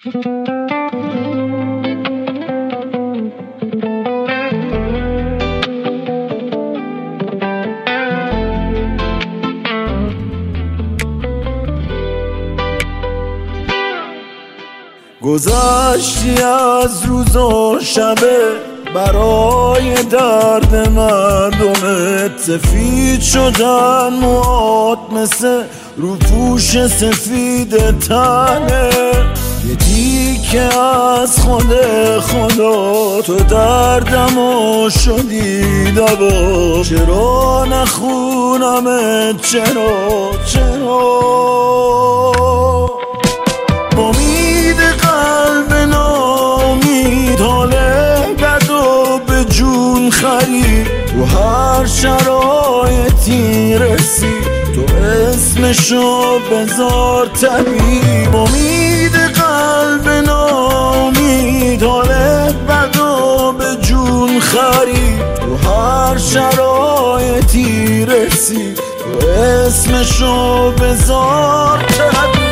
گذشتی از روز و شبه برای درد مردمت، سفید شدن موات مثل روپوش سفید تنه، یه دیگه از خود خدا تو دردمو شدی دوا. چرا نخونمت چرا امید قلب نامید حاله بد و به جون خرید، تو هر شرایطی رسید تو اسمشو بذار طبیب. امید قلب نامید حاله بد و به جون خرید، تو هر شرایطی رسید تو اسمشو بذار طبیب.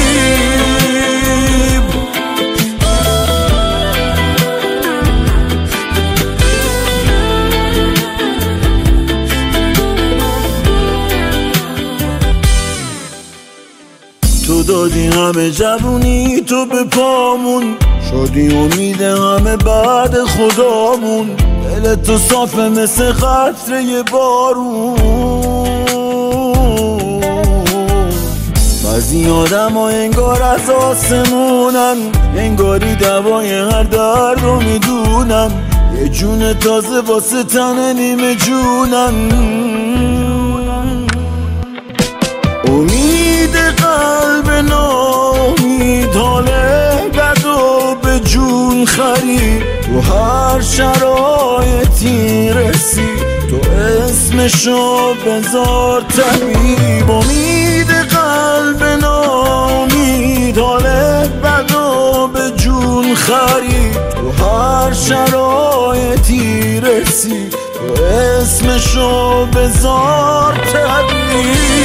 تو دادی همه جوونی تو به پامون، شدی امید همه بعد خدامون. دل تو صافه مثل قطره بارون، بعضی آدم ها انگار از آسمونن، انگاری دوای هر درد رو میدونن، یه جون تازه واسه تن نیمه جونن. امید قلب نامید حاله بد و به جون خرید، تو هر شرایطی رسید تو اسمشو بذار طبیب. امید قلب نامید حاله بد و به جون خرید، تو هر شرایطی رسید تو اسمشو بذار طبیب.